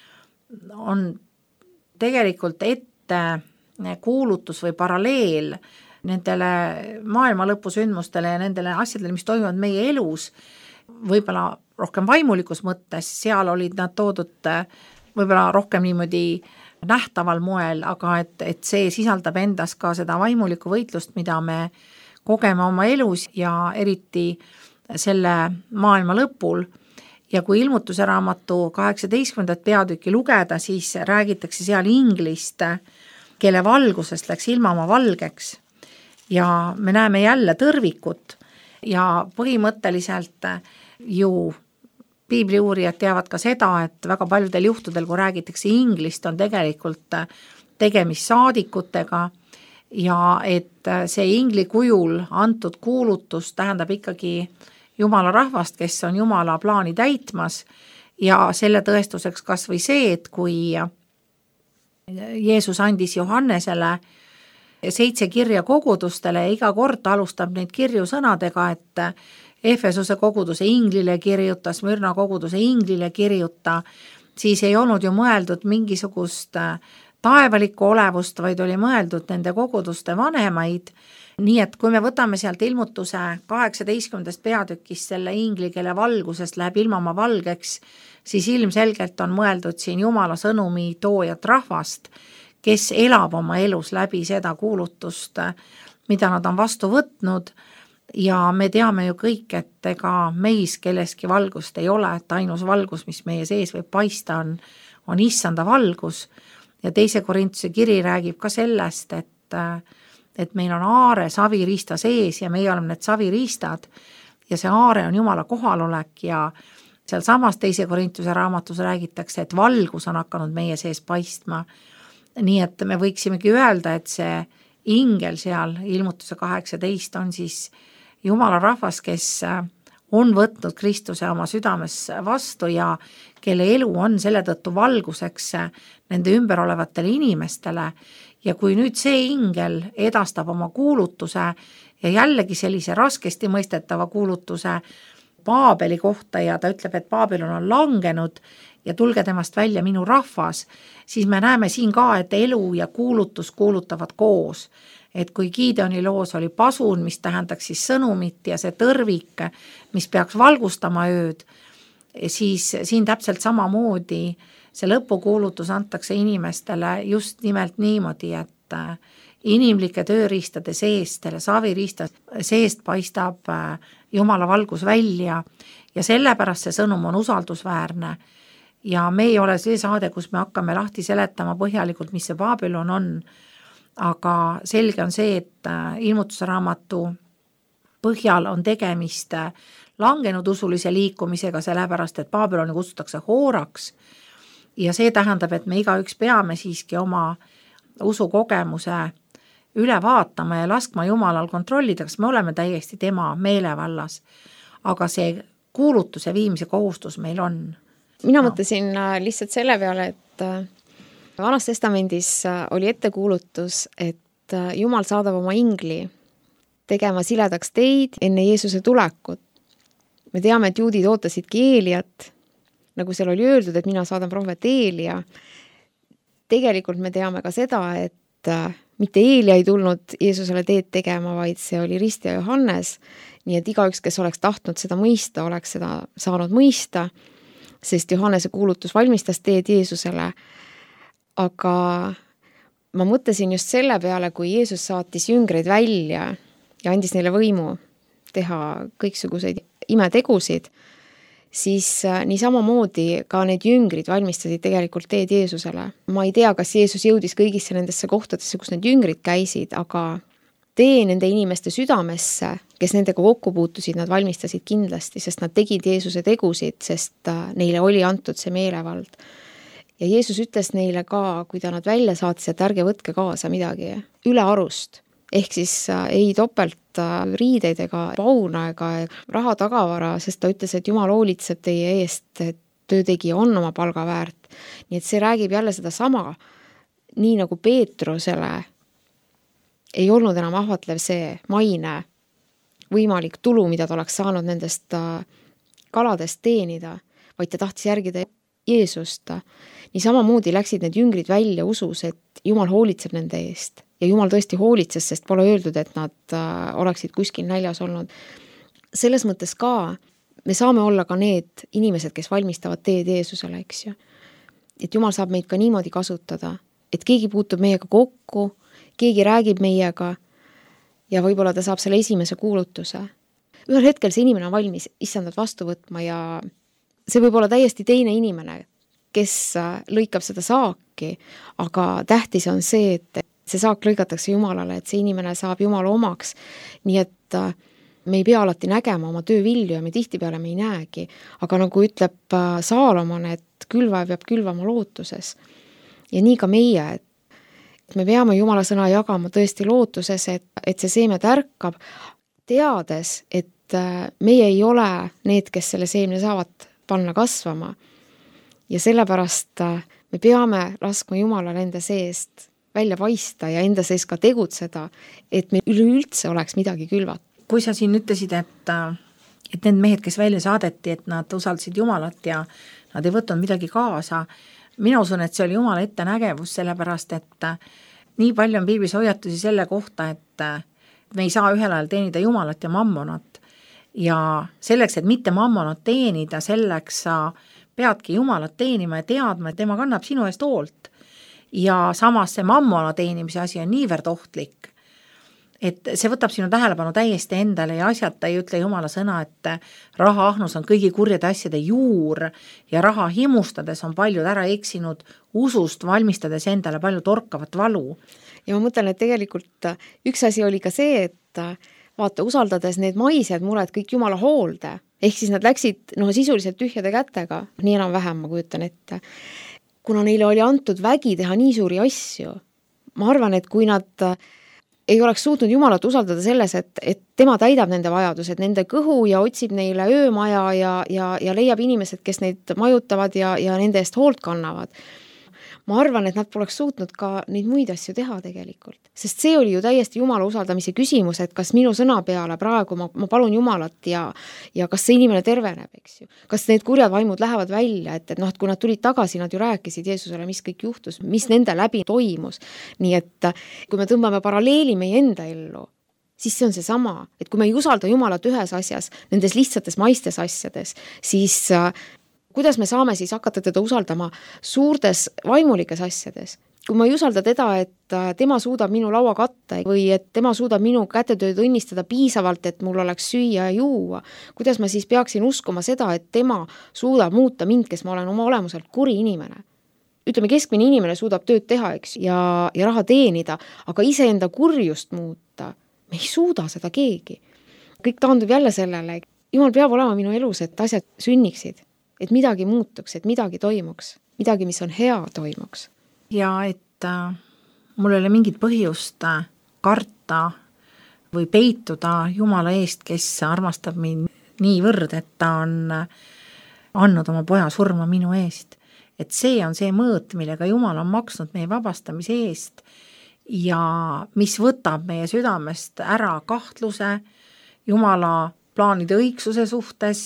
on tegelikult ette kuulutus või paralleel nendele maailma lõpusündmustele ja nendele asjadele, mis toimuvad meie elus, võib-olla rohkem vaimulikus mõttes, seal olid nad toodud võib-olla rohkem niimoodi nähtaval moel, aga et see sisaldab endas ka seda vaimulikku võitlust, mida me kogeme oma elus ja eriti selle maailma lõpul. Ja kui ilmutuse raamatu 18. peatükki lugeda, siis räägitakse seal inglist, kelle valgusest läks ilmamaa valgeks ja me näeme jälle tõrvikut ja põhimõtteliselt ju piibliuurijad teavad ka seda, et väga paljudel juhtudel, kui räägitakse inglist, on tegelikult tegemist saadikutega ja et see ingli kujul antud kuulutus tähendab ikkagi Jumala rahvast, kes on Jumala plaani täitmas ja selle tõestuseks kas või see, et kui Jeesus andis Johannesele 7 kirja kogudustele ja iga kord alustab neid kirju sõnadega, et Efesuse koguduse inglile kirjuta, Smyrna koguduse inglile kirjuta, siis ei olnud ju mõeldud mingisugust taevalikku olevust, vaid oli mõeldud nende koguduste vanemaid. Nii et kui me võtame sealt ilmutuse 18. peatükist selle ingli, kelle valgusest läheb ilmamaa valgeks, siis ilmselgelt on mõeldud siin Jumala sõnumi toojat rahvast, kes elab oma elus läbi seda kuulutust, mida nad on vastu võtnud ja me teame ju kõik, et ega meis kelleski valgust ei ole, et ainus valgus, mis meie sees võib paista, on issanda valgus ja 2. Korintuse kiri räägib ka sellest, et meil on aare saviriista sees ja meie oleme need saviriistad ja see aare on Jumala kohalolek ja seal samas 2. Korintuse raamatus räägitakse, et valgus on hakanud meie sees paistma. Nii et me võiksimegi öelda, et see ingel seal ilmutuse 18 on siis Jumala rahvas, kes on võtnud Kristuse oma südames vastu ja kelle elu on selle tõttu valguseks nende ümber olevatele inimestele. Ja kui nüüd see ingel edastab oma kuulutuse ja jällegi sellise raskesti mõistetava kuulutuse Paabeli kohta ja ta ütleb, et Babylon on langenud ja tulge temast välja minu rahvas, siis me näeme siin ka, et elu ja kuulutus kuulutavad koos. Et kui Gideoni loos oli pasun, mis tähendaks siis sõnumit ja see tõrvik, mis peaks valgustama ööd, siis siin täpselt samamoodi see lõpukuulutus antakse inimestele just nimelt niimoodi, et inimlike tööriistade seest, saviriistad seest paistab Jumala valgus välja ja sellepärast see sõnum on usaldusväärne ja me ei ole see saade, kus me hakkame lahti seletama põhjalikult, mis see Babylon on, aga selge on see, et ilmutuse raamatu põhjal on tegemist langenud usulise liikumisega, sellepärast, et Babyloni kutsutakse hooraks ja see tähendab, et me igaüks peame siiski oma usukogemuse üle vaatama ja laskma Jumalal kontrollida, kas me oleme täiesti tema meelevallas, aga see kuulutuse viimise kohustus meil on. Mina mõtlesin lihtsalt selle peale, et Vanas Testamendis oli ettekuulutus, et Jumal saadab oma ingli tegema siledaks teid enne Jeesuse tulekut. Me teame, et juudid ootasidki Eeliat nagu seal oli öeldud, et mina saadan prohvet Eelia. Tegelikult me teame ka seda, et mitte Eelia ei tulnud Jeesusele teed tegema, vaid see oli Rist ja Johannes, nii et igaüks, kes oleks tahtnud seda mõista, oleks seda saanud mõista, sest Johannese kuulutus valmistas teed Jeesusele. Aga ma mõtlesin just selle peale, kui Jeesus saatis jüngreid välja ja andis neile võimu teha kõiksuguseid imetegusid, siis nii samamoodi ka need jüngrid valmistasid tegelikult teed Jeesusele. Ma ei tea, kas Jeesus jõudis kõigisse nendesse kohtadesse, kus need jüngrid käisid, aga tee nende inimeste südamesse, kes nendega kokku puutusid, nad valmistasid kindlasti, sest nad tegid Jeesuse tegusid, sest neile oli antud see meelevald. Ja Jeesus ütles neile ka, kui ta nad välja saatis, et ärge võtke kaasa midagi üle arust. Ehk siis ei topelt riideid ega pauna ega raha tagavara, sest ta ütles, et Jumal hoolitseb teie eest, et töötegija on oma palga väärt. Nii et see räägib jälle seda sama, nii nagu Peetrusele ei olnud enam ahvatlev see maine, võimalik tulu, mida ta oleks saanud nendest kaladest teenida, vaid ta tahtis järgida Jeesust. Nii samamoodi läksid need jüngrid välja usus, et Jumal hoolitseb nende eest. Ja Jumal tõesti hoolitses, sest pole öeldud, et nad oleksid kuskil näljas olnud. Selles mõttes ka me saame olla ka need inimesed, kes valmistavad teed Jeesusele, eks ju. Et Jumal saab meid ka niimoodi kasutada, et keegi puutub meiega kokku, keegi räägib meiega ja võib-olla ta saab selle esimese kuulutuse. Ühel hetkel see inimene on valmis issandat vastu võtma ja see võib olla täiesti teine inimene, kes lõikab seda saaki, aga tähtis on see, et see saak lõigatakse Jumalale, et see inimene saab Jumala omaks, nii et me ei pea alati nägema oma töö vilju ja me tihtipeale me ei näegi, aga nagu ütleb Saalomon, et külvaja peab külvama lootuses. Ja nii ka meie, et me peame Jumala sõna jagama tõesti lootuses, et see seeme tärkab, teades, et meie ei ole need, kes selle seemne saavad panna kasvama. Ja sellepärast me peame laskma Jumalale enda seest välja paista ja enda sees ka tegutseda, et meil üleüldse oleks midagi külvat. Kui sa siin ütlesid, et need mehed, kes välja saadeti, et nad usaldasid Jumalat ja nad ei võtnud midagi kaasa, mina usun, et see oli Jumala ettenägevus, sellepärast, et nii palju on piiblis hoiatusi selle kohta, et me ei saa ühel ajal teenida Jumalat ja mammonat. Ja selleks, et mitte mammonat teenida, selleks sa peadki Jumalat teenima ja teadma, et tema kannab sinu eest hoolt. Ja samas see mammona teenimise asi on niivõrd ohtlik, et see võtab sinu tähelepanu täiesti endale ja asjata ei ütle Jumala sõna, et raha ahnus on kõigi kurjade asjade juur ja raha himustades on paljud ära eksinud usust, valmistades endale palju torkavat valu. Ja ma mõtlen, et tegelikult üks asi oli ka see, et vaata, usaldades need maised mured kõik Jumala hoolde, ehk siis nad läksid sisuliselt tühjade kätega, nii enam vähem ma kujutan ette. Kuna neile oli antud vägi teha nii suuri asju, ma arvan, et kui nad ei oleks suutnud Jumalat usaldada selles, et tema täidab nende vajadused, nende kõhu ja otsib neile öömaja ja leiab inimesed, kes neid majutavad ja nende eest hoolt kannavad. Ma arvan, et nad poleks suutnud ka neid muid asju teha tegelikult. Sest see oli ju täiesti Jumala usaldamise küsimus, et kas minu sõna peale praegu ma palun Jumalat ja kas see inimene terveneb, eks ju. Kas need kurjad vaimud lähevad välja, et kui nad tulid tagasi, nad ju rääkisid Jeesusele, mis kõik juhtus, mis nende läbi toimus. Nii et kui me tõmbame paralleeli meie enda ellu, siis see on see sama, et kui me ei usalda Jumalat ühes asjas, nendes lihtsates maistes asjades, siis kuidas me saame siis hakata teda usaldama suurtes vaimulikes asjades? Kui ma ei usalda teda, et tema suudab minu laua katta või et tema suudab minu kätetööd õnnistada piisavalt, et mul oleks süüa ja juua, kuidas ma siis peaksin uskuma seda, et tema suudab muuta mind, kes ma olen oma olemuselt kuri inimene? Ütleme, keskmine inimene suudab tööd teha, eks, ja raha teenida, aga iseenda kurjust muuta, me ei suuda seda keegi. Kõik taandub jälle sellele, Jumal peab olema minu elus, et asjad sünniksid. Et midagi muutuks, et midagi toimuks, midagi, mis on hea, toimuks. Ja et mul ei ole mingit põhjust karta või peituda Jumala eest, kes armastab mind niivõrd, et ta on andnud oma poja surma minu eest. Et see on see mõõt, millega Jumal on maksnud meie vabastamise eest ja mis võtab meie südamest ära kahtluse Jumala plaanide õigsuse suhtes,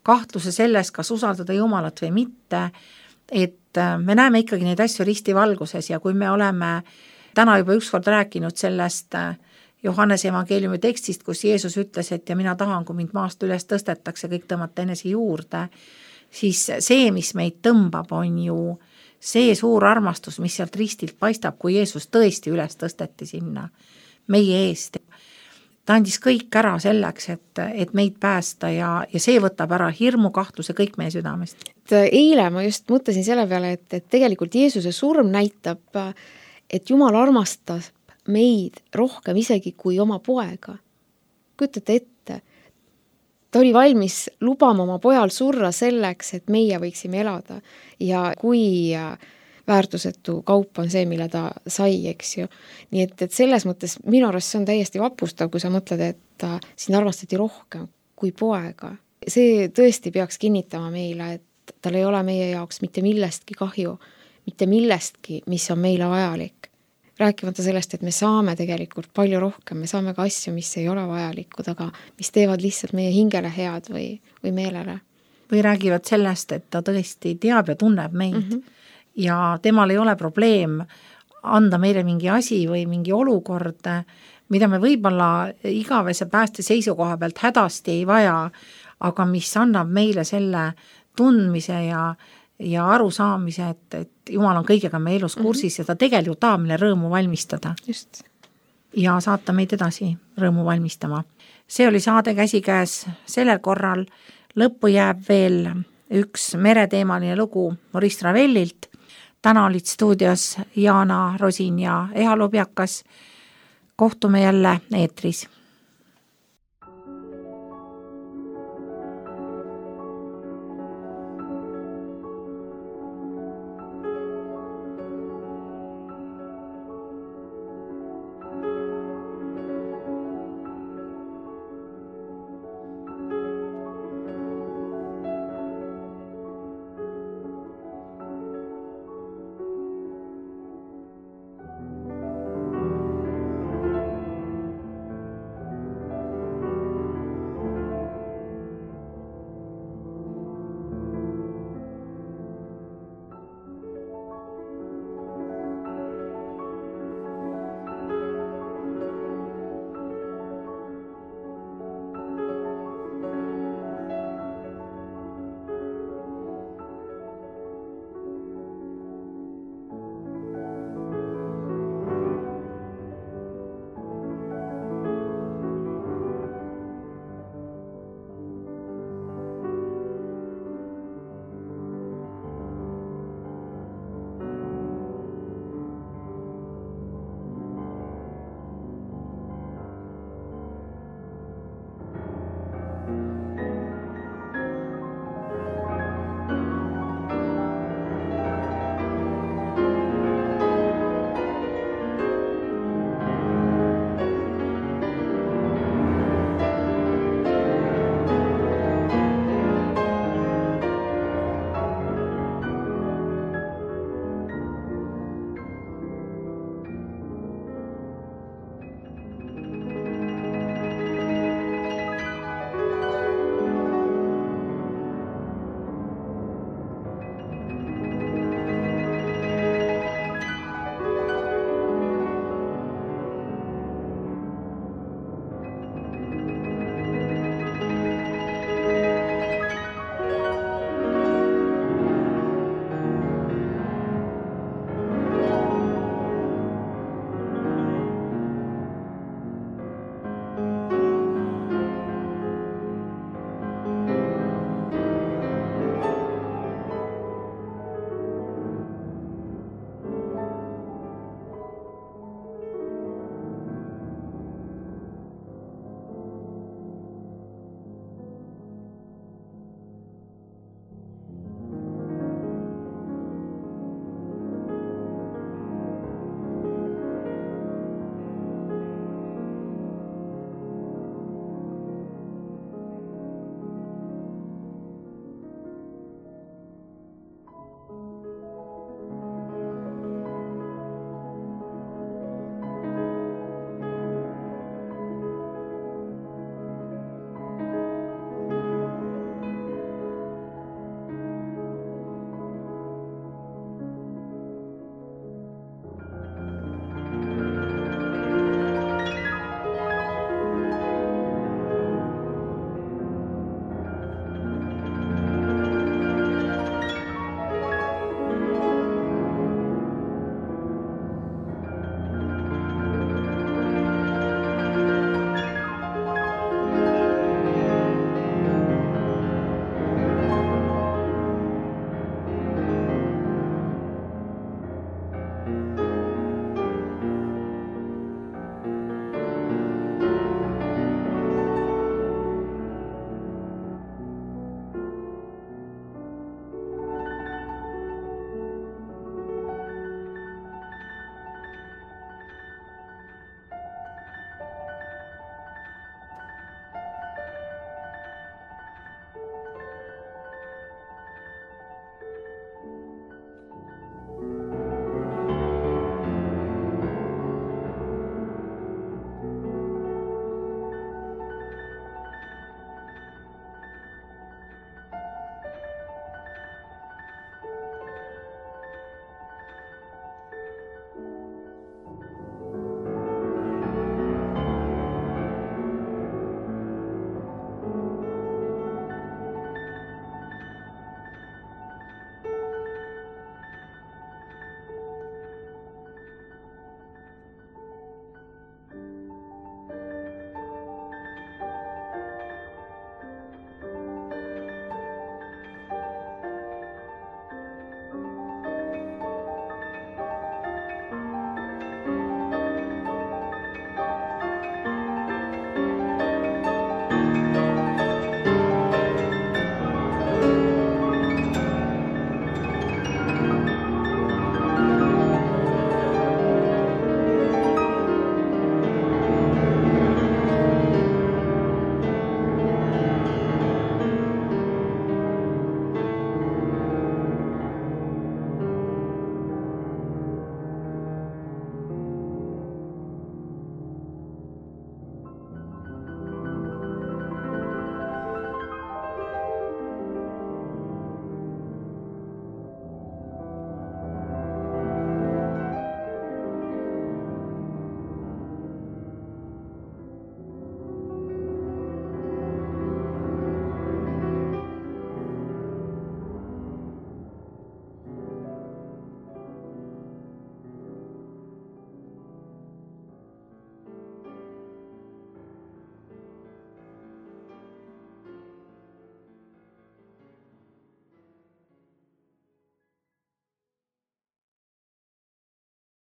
kahtluse selles, kas usaldada Jumalat või mitte, et me näeme ikkagi neid asju ristivalguses ja kui me oleme täna juba ükskord rääkinud sellest Johannese evangeeliumi tekstist, kus Jeesus ütles, et ja mina tahan, kui mind maast üles tõstetakse, kõik tõmmata enese juurde, siis see, mis meid tõmbab, on ju see suur armastus, mis sealt ristilt paistab, kui Jeesus tõesti üles tõsteti sinna meie eest. Ta andis kõik ära selleks, et meid päästa ja see võtab ära hirmu, kahtluse kõik meie südamest. Eile ma just mõtlesin selle peale, et tegelikult Jeesuse surm näitab, et Jumal armastab meid rohkem isegi kui oma poega. Kujutate ette, ta oli valmis lubama oma pojal surra selleks, et meie võiksime elada ja kui väärtusetu kaup on see, mille ta sai, eks ju. Nii et selles mõttes minu arust see on täiesti vapustav, kui sa mõtled, et sind armastati rohkem kui poega. See tõesti peaks kinnitama meile, et tal ei ole meie jaoks mitte millestki kahju, mitte millestki, mis on meile vajalik. Rääkimata sellest, et me saame tegelikult palju rohkem, me saame ka asju, mis ei ole vajalikud, aga mis teevad lihtsalt meie hingele head või meelele. Või räägivad sellest, et ta tõesti teab ja tunneb meid ja temal ei ole probleem anda meile mingi asi või mingi olukord, mida me võib-olla igavese pääste seisukoha pealt hädasti ei vaja, aga mis annab meile selle tundmise ja arusaamise, et Jumal on kõigega meie elus kursis ja ta tegelikult tahab meile rõõmu valmistada. Just. Ja saata meid edasi rõõmu valmistama. See oli saade Käsikäes sellel korral. Lõppu jääb veel üks mereteemaline lugu Maurice Ravellilt. Täna olid stuudios Jaana Rosin ja Eha Lubjakas. Kohtume jälle eetris.